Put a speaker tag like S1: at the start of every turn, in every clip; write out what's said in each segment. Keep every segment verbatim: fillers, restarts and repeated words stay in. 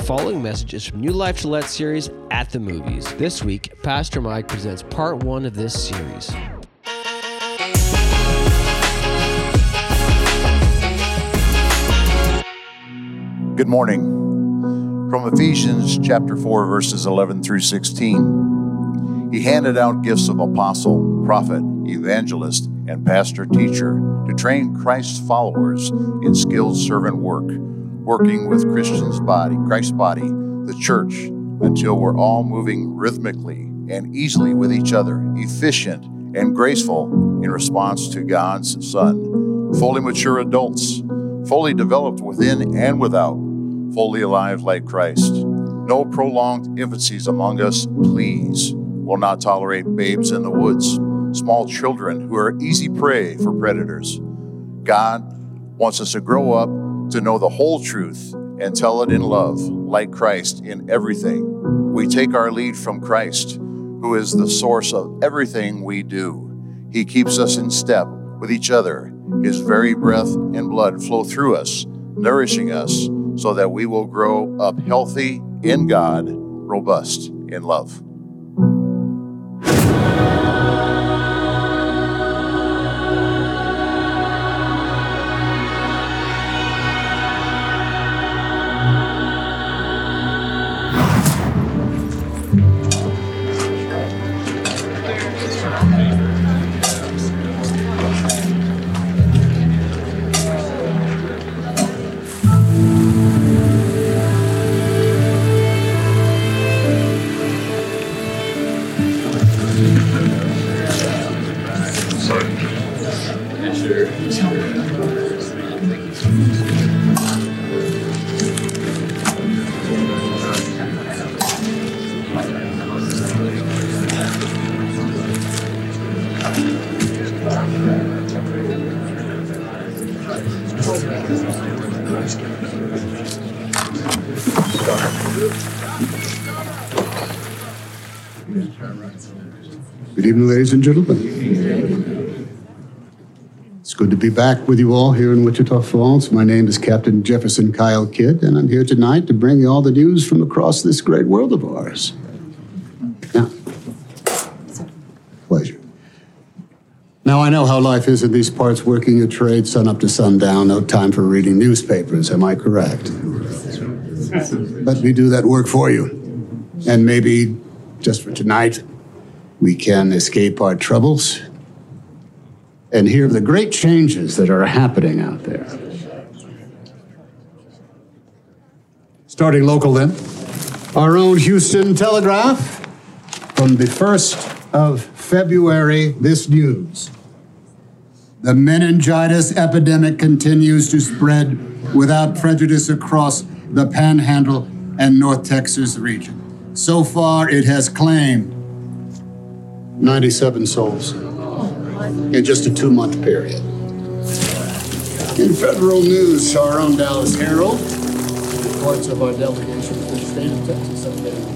S1: following message is from New Life Gillette series At the Movies. This week, Pastor Mike presents part one of this series.
S2: Good morning. From Ephesians chapter four, verses eleven through sixteen. He handed out gifts of apostle, prophet, evangelist, and pastor teacher to train Christ's followers in skilled servant work, working with Christian's body, Christ's body, the church, until we're all moving rhythmically and easily with each other, efficient and graceful in response to God's Son, fully mature adults, fully developed within and without, fully alive like Christ. No prolonged infancies among us, please. Will not tolerate babes in the woods, small children who are easy prey for predators. God wants us to grow up to know the whole truth and tell it in love, like Christ in everything. We take our lead from Christ, who is the source of everything we do. He keeps us in step with each other. His very breath and blood flow through us, nourishing us so that we will grow up healthy in God, robust in love.
S3: Good evening, ladies and gentlemen. It's good to be back with you all here in Wichita Falls. My name is Captain Jefferson Kyle Kidd, and I'm here tonight to bring you all the news from across this great world of ours. Now, pleasure. Now, I know how life is in these parts, working your trade, sun up to sundown, no time for reading newspapers, am I correct? But we do that work for you. And maybe, just for tonight, we can escape our troubles and hear of the great changes that are happening out there. Starting local then, our own Houston Telegraph. From the first of February, this news. The meningitis epidemic continues to spread without prejudice across the Panhandle and North Texas region. So far, it has claimed ninety-seven souls in just a two-month period. In federal news, our own Dallas Herald reports of our delegation to the state of Texas update.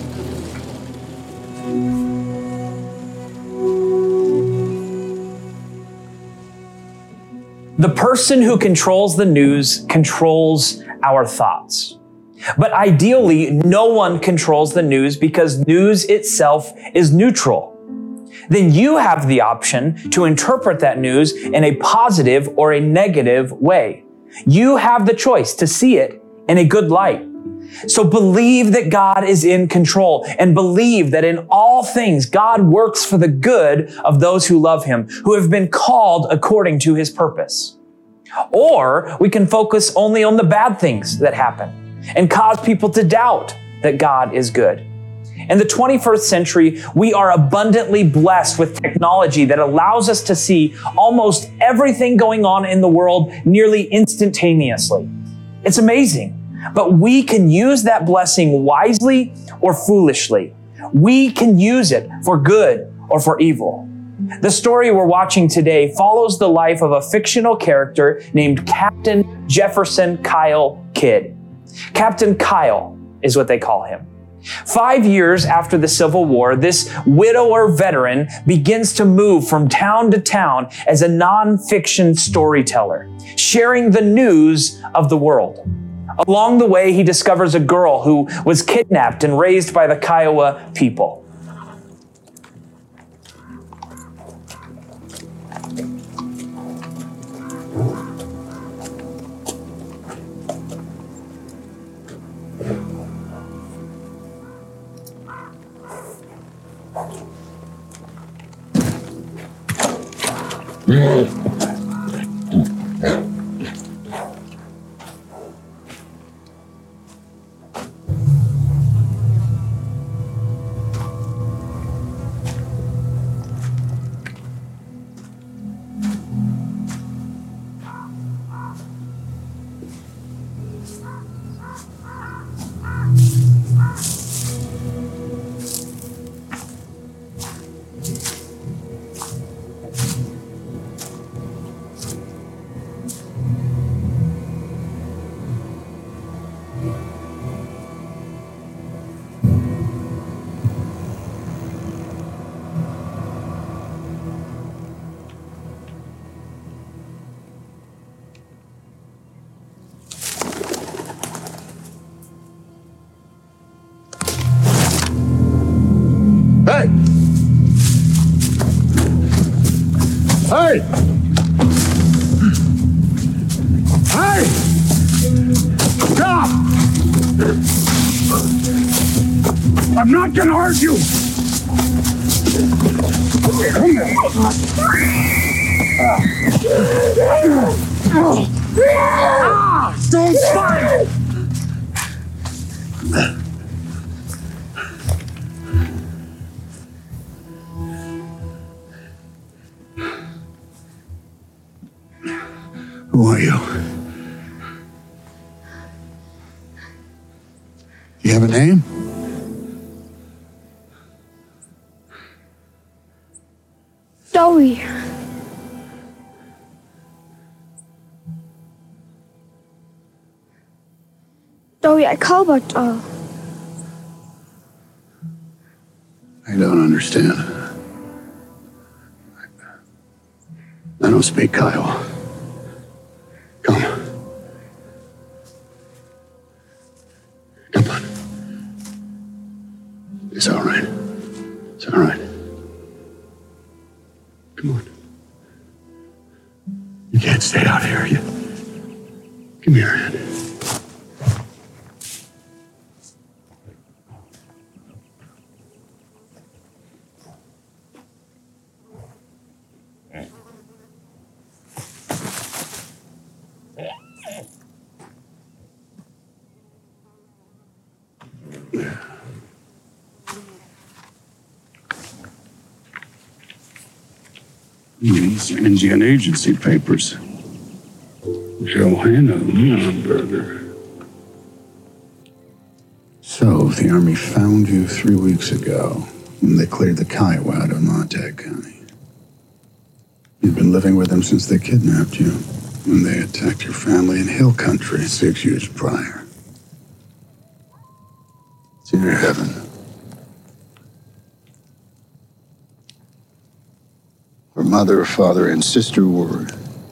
S4: The person who controls the news controls our thoughts. But ideally, no one controls the news because news itself is neutral. Then you have the option to interpret that news in a positive or a negative way. You have the choice to see it in a good light. So believe that God is in control and believe that in all things, God works for the good of those who love Him, who have been called according to His purpose. Or we can focus only on the bad things that happen and cause people to doubt that God is good. In the twenty-first century, we are abundantly blessed with technology that allows us to see almost everything going on in the world nearly instantaneously. It's amazing, but we can use that blessing wisely or foolishly. We can use it for good or for evil. The story we're watching today follows the life of a fictional character named Captain Jefferson Kyle Kidd. Captain Kyle is what they call him. Five years after the Civil War, this widower veteran begins to move from town to town as a nonfiction storyteller, sharing the news of the world. Along the way, he discovers a girl who was kidnapped and raised by the Kiowa people.
S3: Hey! Hey! Hey! Stop! I'm not gonna hurt you! Don't fight! Who are you? You have a name?
S5: Zoe. Zoe, I call but uh
S3: I don't understand. I don't speak Kiowa. Come. Come on. It's all right. It's all right. Come on. You can't stay out here. You. Give me your hand. These Indian agency papers. Johanna Leonberger. So, the Army found you three weeks ago when they cleared the Kiowa out of Montag County. You've been living with them since they kidnapped you, when they attacked your family in Hill Country six years prior. It's your heaven. Her mother, father, and sister were...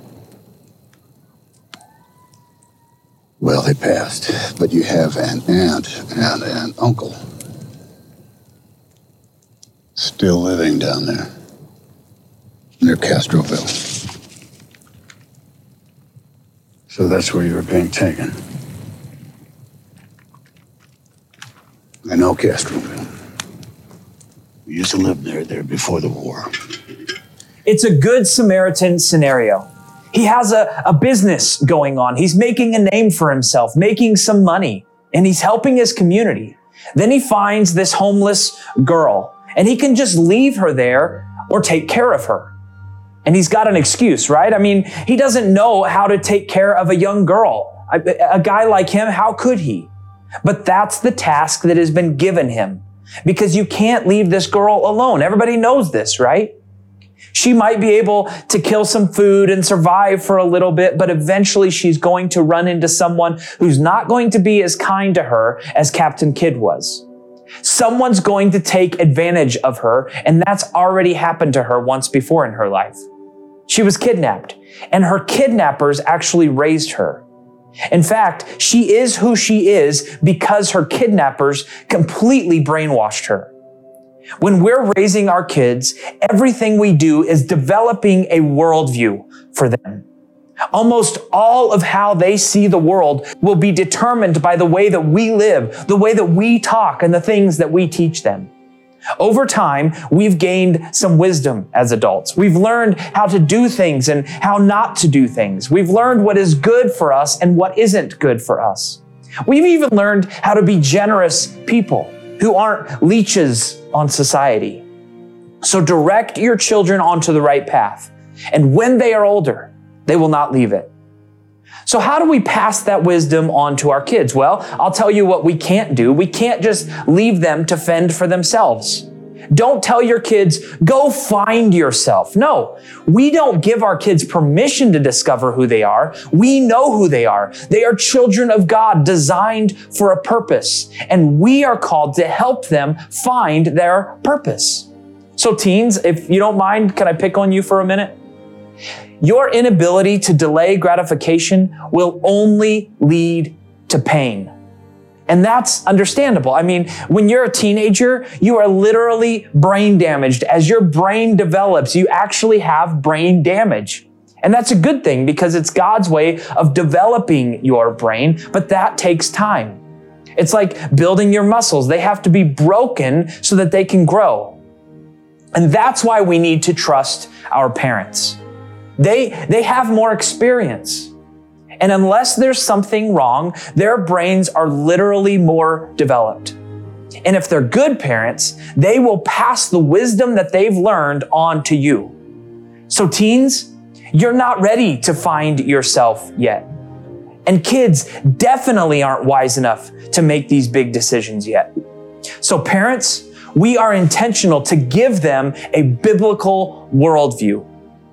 S3: Well, they passed, but you have an aunt and an uncle still living down there near Castroville. So that's where you were being taken. I know Castroville. We used to live there, there before the war.
S4: It's a good Samaritan scenario. He has a, a business going on. He's making a name for himself, making some money, and he's helping his community. Then he finds this homeless girl, and he can just leave her there or take care of her. And he's got an excuse, right? I mean, he doesn't know how to take care of a young girl. A, a guy like him, how could he? But that's the task that has been given him, because you can't leave this girl alone. Everybody knows this, right? She might be able to kill some food and survive for a little bit, but eventually she's going to run into someone who's not going to be as kind to her as Captain Kidd was. Someone's going to take advantage of her, and that's already happened to her once before in her life. She was kidnapped, and her kidnappers actually raised her. In fact, she is who she is because her kidnappers completely brainwashed her. When we're raising our kids, everything we do is developing a worldview for them. Almost all of how they see the world will be determined by the way that we live, the way that we talk, and the things that we teach them. Over time, we've gained some wisdom as adults. We've learned how to do things and how not to do things. We've learned what is good for us and what isn't good for us. We've even learned how to be generous people who aren't leeches on society. So direct your children onto the right path. And when they are older, they will not leave it. So how do we pass that wisdom on to our kids? Well, I'll tell you what we can't do. We can't just leave them to fend for themselves. Don't tell your kids, go find yourself. No, we don't give our kids permission to discover who they are. We know who they are. They are children of God, designed for a purpose, and we are called to help them find their purpose. So teens, if you don't mind, can I pick on you for a minute? Your inability to delay gratification will only lead to pain. And that's understandable. I mean, when you're a teenager, you are literally brain damaged. As your brain develops, you actually have brain damage. And that's a good thing because it's God's way of developing your brain, but that takes time. It's like building your muscles. They have to be broken so that they can grow. And that's why we need to trust our parents. They, they have more experience. And unless there's something wrong, their brains are literally more developed. And if they're good parents, they will pass the wisdom that they've learned on to you. So teens, you're not ready to find yourself yet. And kids definitely aren't wise enough to make these big decisions yet. So parents, we are intentional to give them a biblical worldview.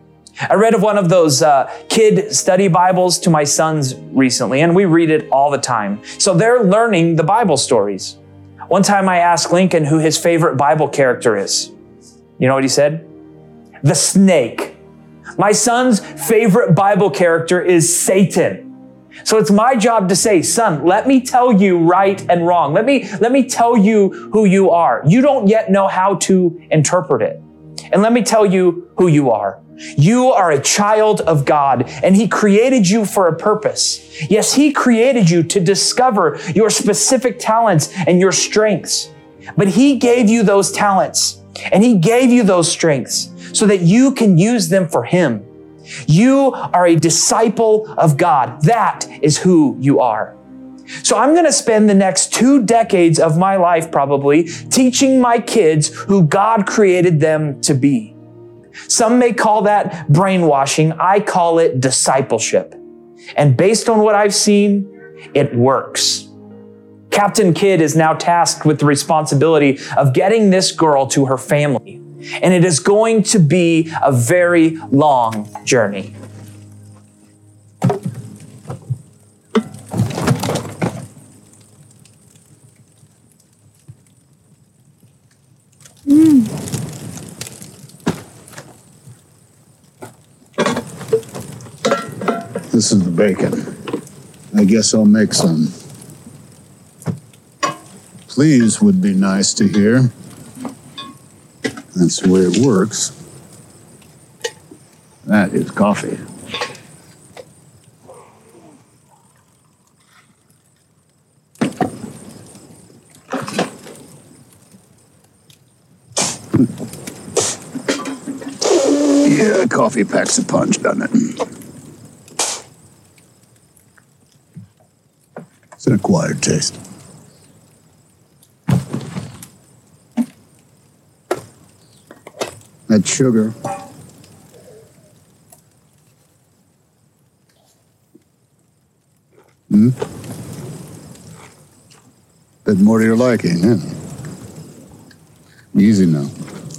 S4: I read of one of those uh, kid study Bibles to my sons recently, and we read it all the time. So they're learning the Bible stories. One time I asked Lincoln who his favorite Bible character is. You know what he said? The snake. My son's favorite Bible character is Satan. So it's my job to say, son, let me tell you right and wrong. Let me, let me tell you who you are. You don't yet know how to interpret it. And let me tell you who you are. You are a child of God, and He created you for a purpose. Yes, He created you to discover your specific talents and your strengths. But He gave you those talents, and He gave you those strengths so that you can use them for Him. You are a disciple of God. That is who you are. So I'm going to spend the next two decades of my life probably teaching my kids who God created them to be. Some may call that brainwashing. I call it discipleship. And based on what I've seen, it works. Captain Kidd is now tasked with the responsibility of getting this girl to her family. And it is going to be a very long journey.
S3: This is the bacon. I guess I'll make some. Please would be nice to hear. That's the way it works. That is coffee. Yeah, coffee packs a punch, doesn't it? It's an acquired taste. That's sugar. Hmm? Bit more to your liking, huh? Easy now.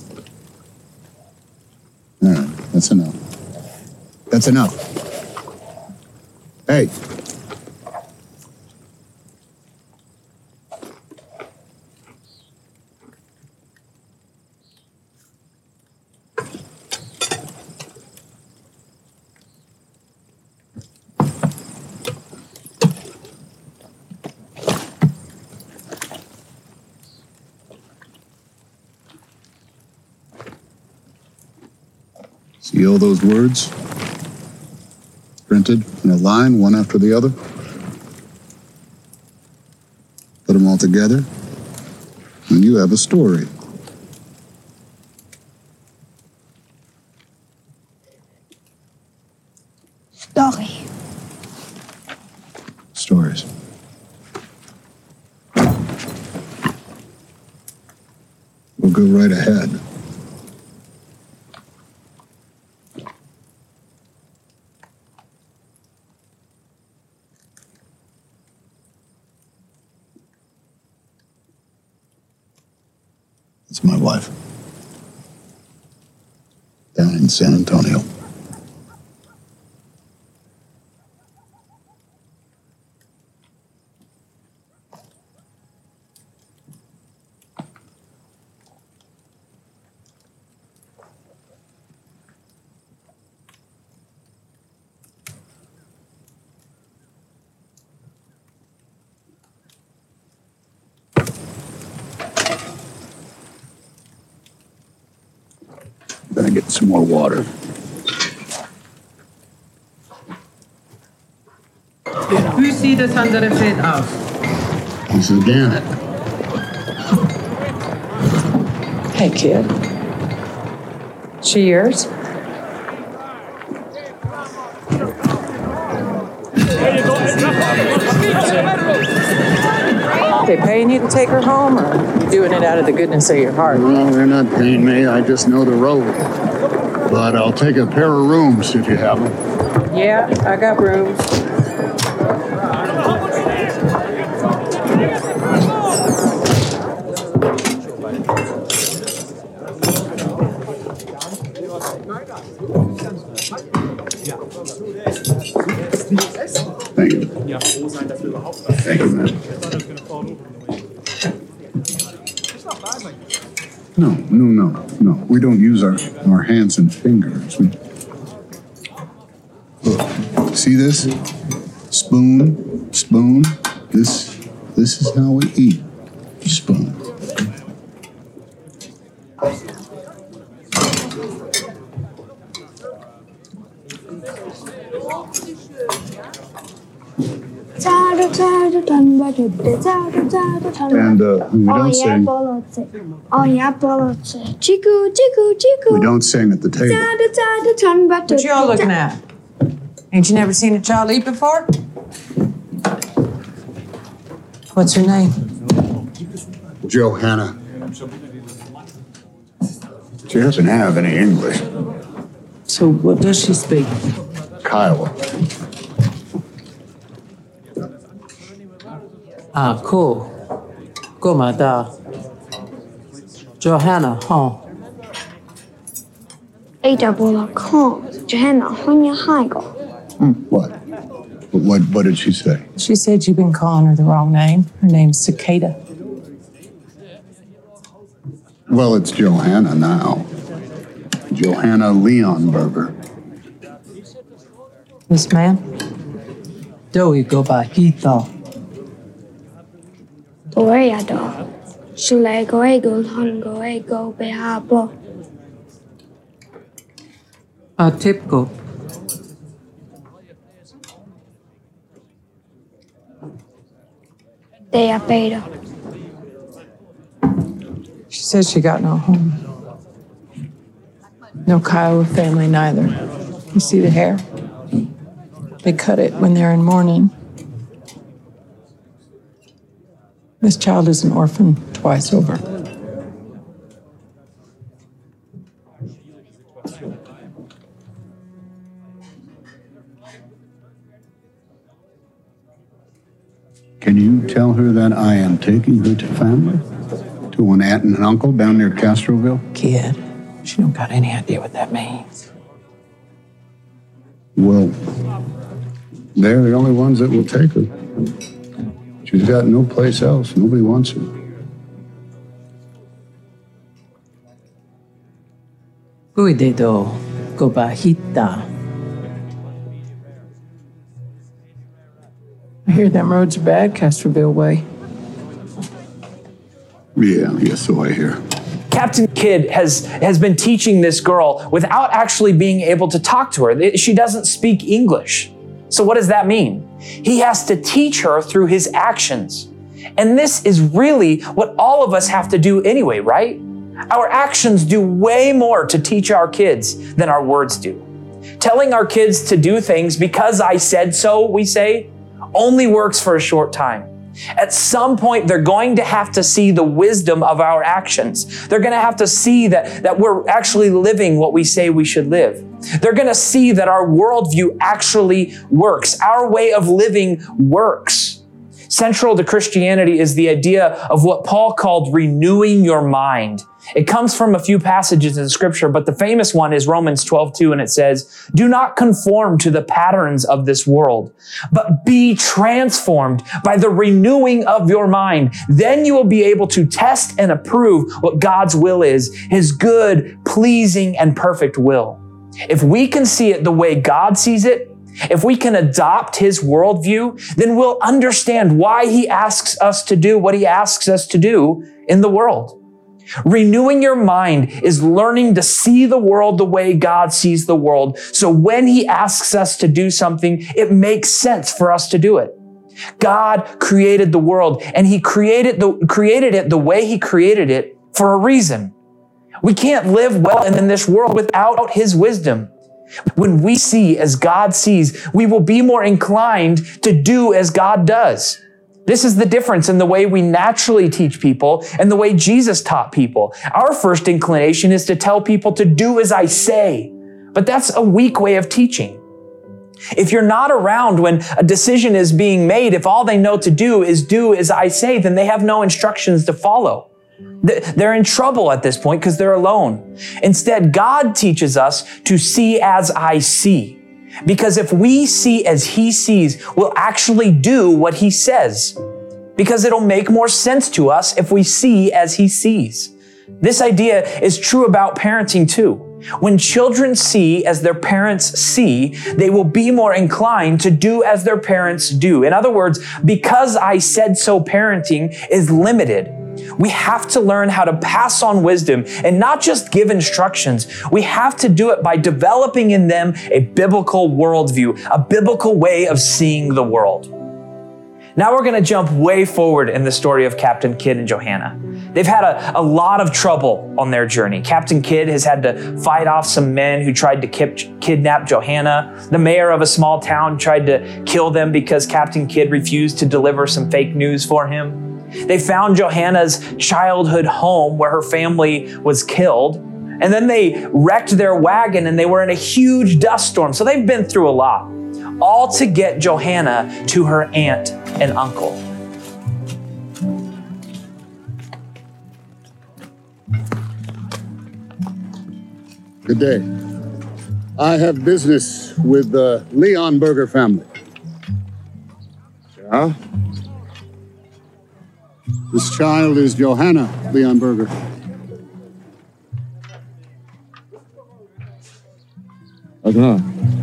S3: All right, that's enough. That's enough. Hey. See all those words? Printed in a line, one after the other? Put them all together, and you have a story.
S5: Story.
S3: Stories. We'll go right ahead. It's my wife. Down in San Antonio. Gonna get some more water.
S6: Wie sieht das andere Feld aus?
S3: This is Gannett.
S7: Hey, kid. She yours? They paying you to take her home, or you doing it out of the goodness of your heart?
S3: No, they're not paying me. I just know the road. But I'll take a pair of rooms if you have them.
S7: Yeah, I got rooms.
S3: Thank you. Thank you, man. No, no, no, no. We don't use our, our hands and fingers. We... Look, see this? Spoon, spoon. This, this is how we eat. Spoon. And uh, we don't sing.
S5: Oh yeah, bollocksy. Chiku, chiku, chiku.
S3: We don't sing at the table.
S7: What y'all looking at? Ain't you never seen a child eat before? What's her name?
S3: Johanna. She doesn't have any English.
S7: So what does she speak?
S3: Kiowa.
S7: Ah, cool. Goma da. Johanna, huh?
S5: Ada bollock, Johanna, honya haigo.
S3: What? What? What did she say?
S7: She said you've been calling her the wrong name. Her name's Cicada.
S3: Well, it's Johanna now. Johanna Leonberger.
S7: This man? Doi go by Hito.
S5: Oya do. Shule go ego, hon go ego, behabo.
S7: A typical.
S5: They are beta.
S7: She says she got no home. No Kiowa family neither. You see the hair? They cut it when they're in mourning. This child is an orphan twice over.
S3: Can you tell her that I am taking her to family? To an aunt and an uncle down near Castroville?
S7: Kid, she don't got any idea what that means.
S3: Well, they're the only ones that will take her. She's got no place else. Nobody wants her.
S7: Cuidado, Gobahita. I hear them roads are bad, Castroville way.
S3: Yeah, yes, so I hear.
S4: Captain Kidd has, has been teaching this girl without actually being able to talk to her. She doesn't speak English. So what does that mean? He has to teach her through his actions. And this is really what all of us have to do anyway, right? Our actions do way more to teach our kids than our words do. Telling our kids to do things because I said so, we say, only works for a short time. At some point, they're going to have to see the wisdom of our actions. They're going to have to see that, that we're actually living what we say we should live. They're going to see that our worldview actually works. Our way of living works. Central to Christianity is the idea of what Paul called renewing your mind. It comes from a few passages in Scripture, but the famous one is Romans twelve two, and it says, "Do not conform to the patterns of this world, but be transformed by the renewing of your mind. Then you will be able to test and approve what God's will is, His good, pleasing, and perfect will." If we can see it the way God sees it, if we can adopt His worldview, then we'll understand why He asks us to do what He asks us to do in the world. Renewing your mind is learning to see the world the way God sees the world. So when He asks us to do something, it makes sense for us to do it. God created the world, and He created the, created it the way He created it for a reason. We can't live well in this world without His wisdom. When we see as God sees, we will be more inclined to do as God does. This is the difference in the way we naturally teach people and the way Jesus taught people. Our first inclination is to tell people to do as I say, but that's a weak way of teaching. If you're not around when a decision is being made, if all they know to do is do as I say, then they have no instructions to follow. They're in trouble at this point because they're alone. Instead, God teaches us to see as I see. Because if we see as He sees, we'll actually do what He says. Because it'll make more sense to us if we see as He sees. This idea is true about parenting too. When children see as their parents see, they will be more inclined to do as their parents do. In other words, because I said so parenting is limited. We have to learn how to pass on wisdom and not just give instructions. We have to do it by developing in them a biblical worldview, a biblical way of seeing the world. Now we're going to jump way forward in the story of Captain Kidd and Johanna. They've had a, a lot of trouble on their journey. Captain Kidd has had to fight off some men who tried to kip, kidnap Johanna. The mayor of a small town tried to kill them because Captain Kidd refused to deliver some fake news for him. They found Johanna's childhood home where her family was killed. And then they wrecked their wagon and they were in a huge dust storm. So they've been through a lot, all to get Johanna to her aunt and uncle.
S3: Good day. I have business with the Leonberger family.
S8: Yeah?
S3: This child is Johanna Leonberger.
S8: Aha.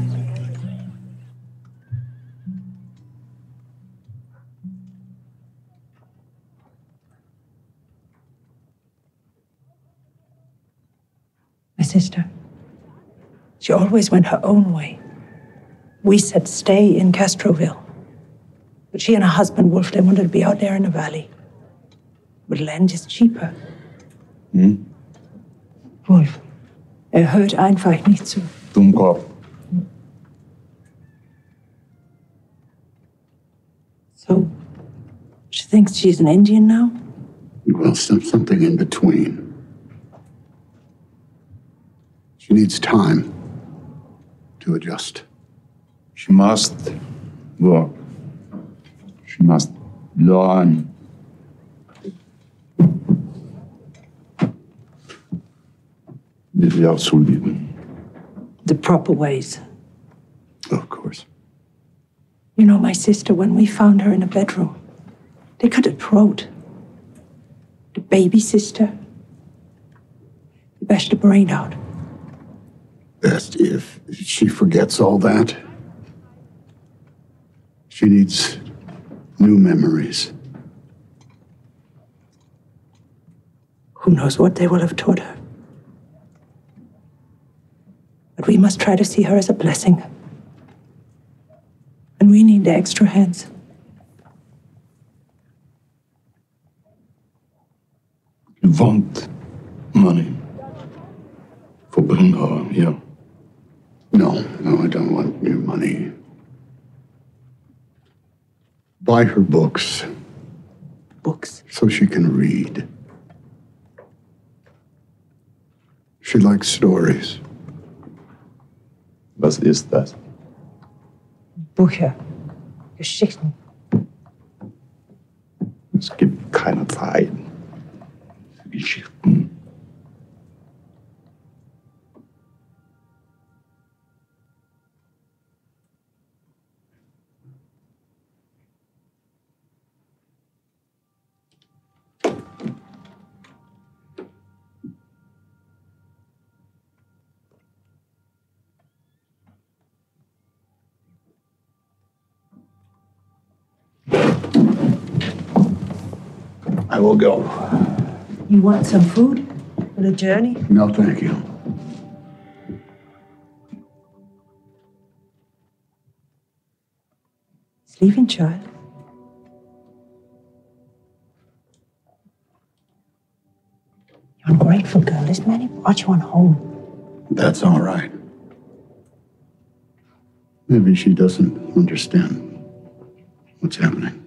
S7: My sister. She always went her own way. We said stay in Castroville. But she and her husband, Wolf, they wanted to be out there in the valley. But land is cheaper.
S8: Hm?
S7: Wolf, er hört einfach nicht zu.
S8: Dummkopf.
S7: So, she thinks she's an Indian now?
S3: Well, some, something in between. She needs time to adjust.
S8: She must work. She must learn. Wie wir auch so lieben.
S7: The proper ways.
S3: Of course.
S7: You know, my sister, when we found her in a bedroom, they cut her throat. The baby sister, they bashed the brain out.
S3: Best if she forgets all that. She needs new memories.
S7: Who knows what they will have taught her? But we must try to see her as a blessing. And we need the extra hands.
S8: You want money for bringing her here?
S3: No, no, I don't want your money. Buy her books.
S7: Books?
S3: So she can read. She likes stories.
S8: Was ist das?
S7: Bücher. Geschichten.
S8: Es gibt keine Zeit für Geschichten.
S3: I will go.
S7: You want some food for the journey?
S3: No, thank you.
S7: He's leaving, child. You're ungrateful, girl. This man, he brought you on home.
S3: That's all right. Maybe she doesn't understand what's happening.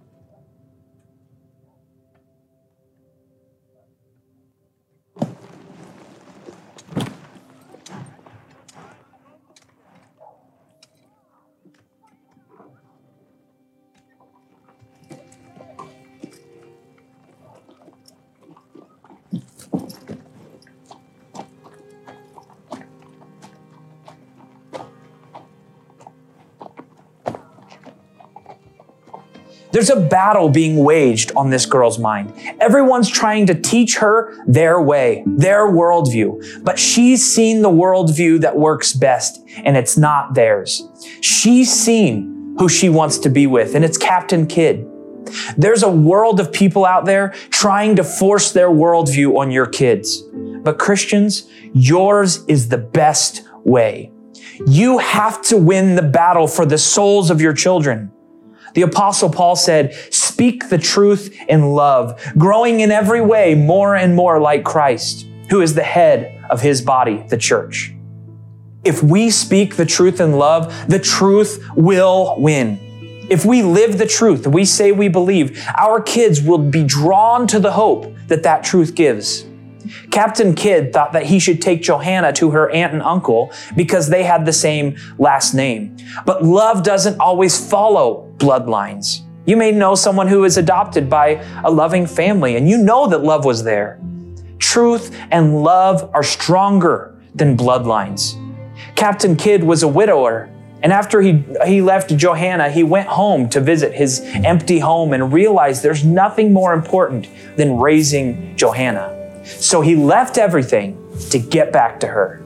S4: There's a battle being waged on this girl's mind. Everyone's trying to teach her their way, their worldview. But she's seen the worldview that works best, and it's not theirs. She's seen who she wants to be with, and it's Captain Kidd. There's a world of people out there trying to force their worldview on your kids. But Christians, yours is the best way. You have to win the battle for the souls of your children. The Apostle Paul said, speak the truth in love, growing in every way more and more like Christ, who is the head of his body, the church. If we speak the truth in love, the truth will win. If we live the truth, we say we believe, our kids will be drawn to the hope that that truth gives. Captain Kidd thought that he should take Johanna to her aunt and uncle because they had the same last name. But love doesn't always follow bloodlines. You may know someone who is adopted by a loving family, and you know that love was there. Truth and love are stronger than bloodlines. Captain Kidd was a widower, and after he, he left Johanna, he went home to visit his empty home and realized there's nothing more important than raising Johanna. So he left everything to get back to her.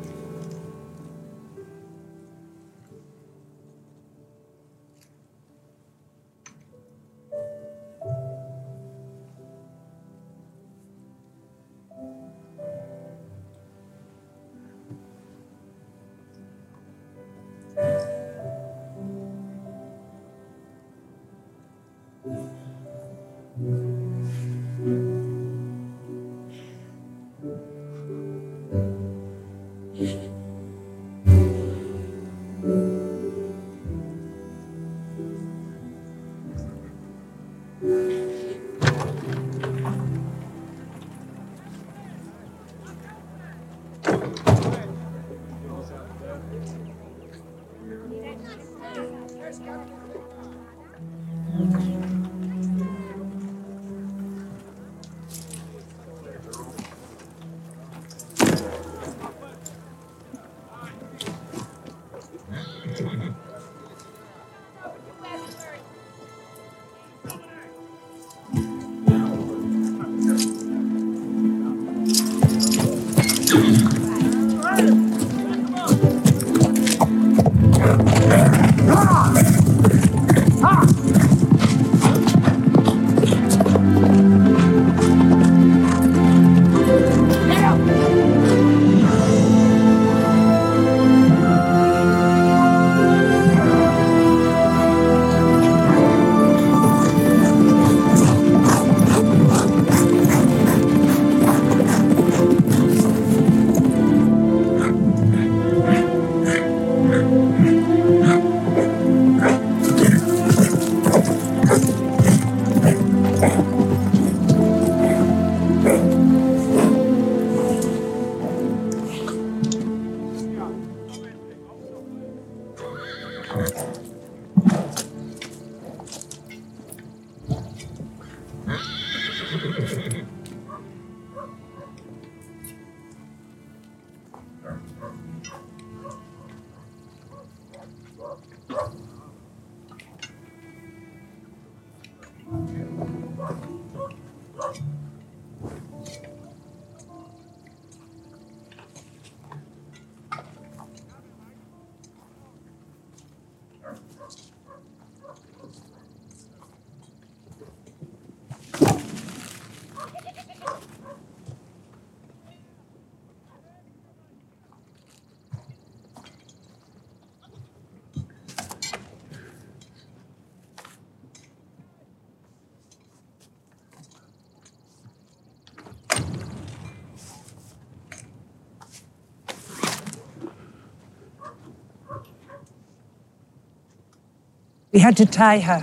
S7: We had to tie her.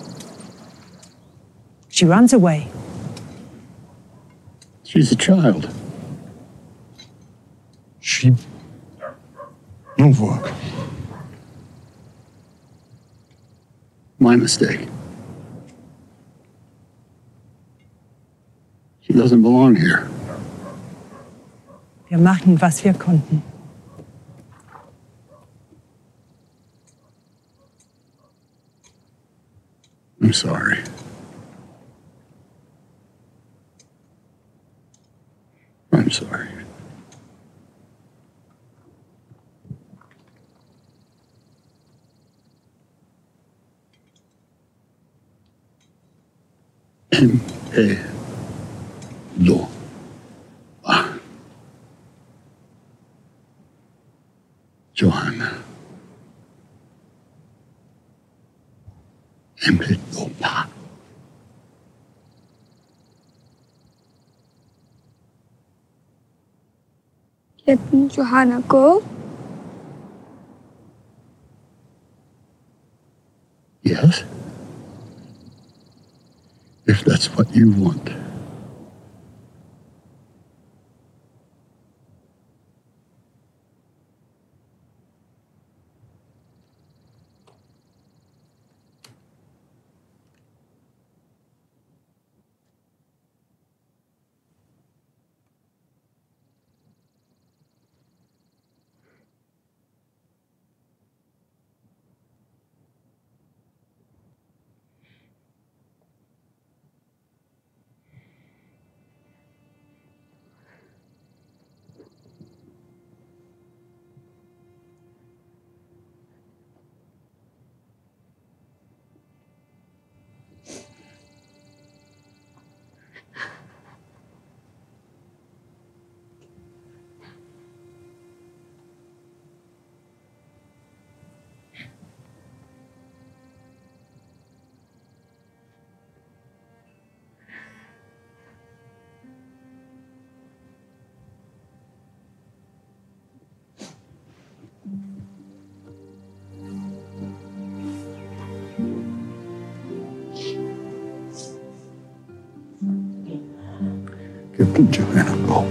S7: She runs away.
S8: She's a child. She... No work. My mistake. She doesn't belong here.
S7: Wir machen, was wir konnten.
S8: I'm sorry. I'm sorry. M E Do A Johanna. M E Do A.
S5: Let Johanna go.
S8: Yes? If that's what you want. Give Johanna go.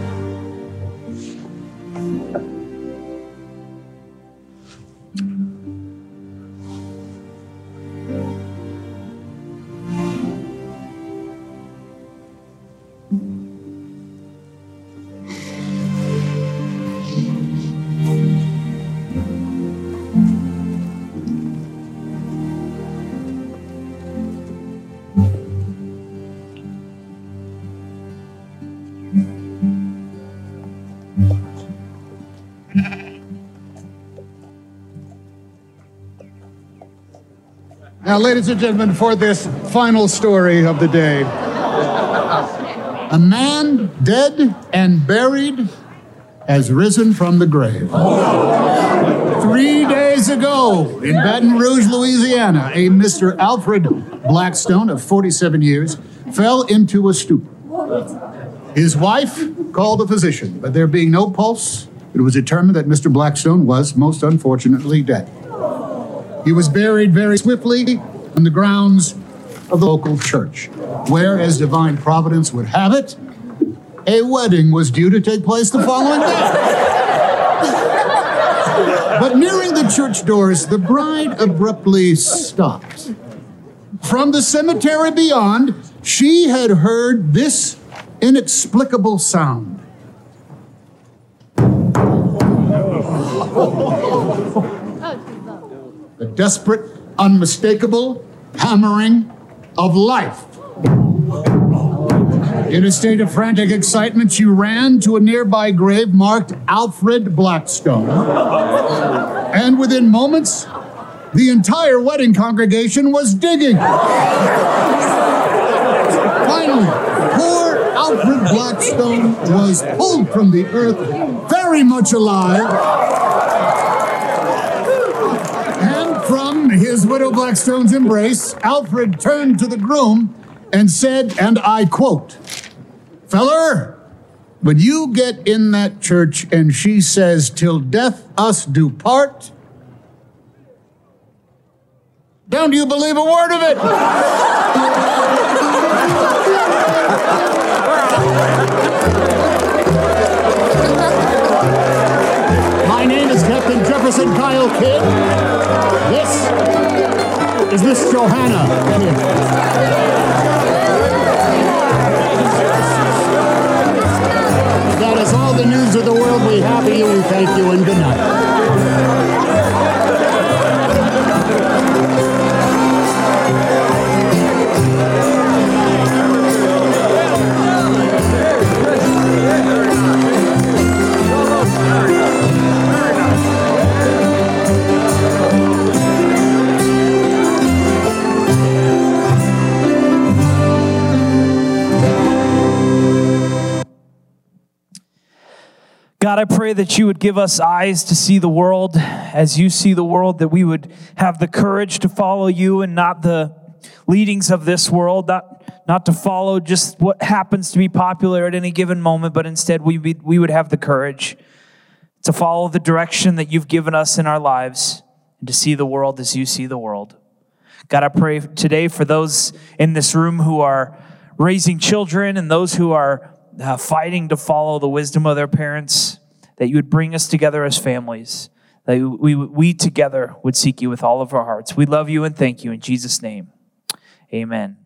S3: Now, ladies and gentlemen, for this final story of the day, a man dead and buried has risen from the grave. Three days ago in Baton Rouge, Louisiana, a Mister Alfred Blackstone of forty-seven years fell into a stupor. His wife called a physician, but there being no pulse, it was determined that Mister Blackstone was most unfortunately dead. He was buried very swiftly on the grounds of the local church, where, as divine providence would have it, a wedding was due to take place the following day. But nearing the church doors, the bride abruptly stopped. From the cemetery beyond, she had heard this inexplicable sound. The desperate, unmistakable hammering of life. In a state of frantic excitement, she ran to a nearby grave marked Alfred Blackstone. And within moments, the entire wedding congregation was digging. Finally, poor Alfred Blackstone was pulled from the earth, very much alive. And from his widow Blackstone's embrace, Alfred turned to the groom and said, and I quote, "Feller, when you get in that church and she says, 'Till death us do part,' don't you believe a word of it?" My name is Captain Jefferson Kyle Kidd. This is Miss Johanna. That is all the news of the world we have for you. We thank you and good night.
S4: God, I pray that you would give us eyes to see the world as you see the world, that we would have the courage to follow you and not the leadings of this world, not, not to follow just what happens to be popular at any given moment, but instead we, we, we would have the courage to follow the direction that you've given us in our lives and to see the world as you see the world. God, I pray today for those in this room who are raising children and those who are Uh, fighting to follow the wisdom of their parents, that you would bring us together as families, that we, we together would seek you with all of our hearts. We love you and thank you in Jesus' name. Amen.